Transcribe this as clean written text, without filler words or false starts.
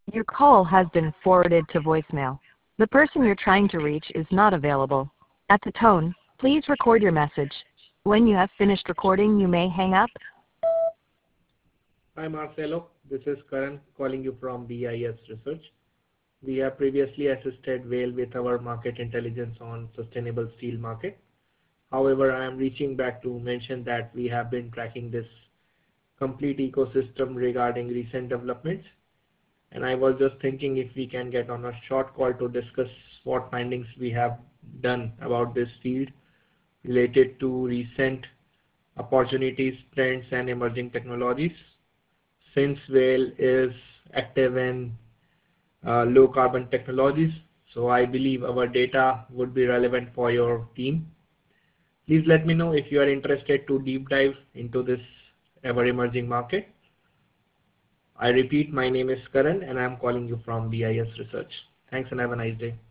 Your call has been forwarded to voicemail. The person you're trying to reach is not available. At the tone, please record your message. When you have finished recording, you may hang up. Hi Marcelo, this is Karan calling you from BIS Research. We have previously assisted Whale with our market intelligence on sustainable steel market. However, I am reaching back to mention that we have been tracking this complete ecosystem regarding recent developments. And I was just thinking if we can get on a short call to discuss what findings we have done about this field related to recent opportunities, trends, and emerging technologies. Since Whale is active in low carbon technologies, so I believe our data would be relevant for your team. Please let me know if you are interested to deep dive into this ever emerging market. I repeat, my name is Karan and I am calling you from BIS Research. Thanks and have a nice day.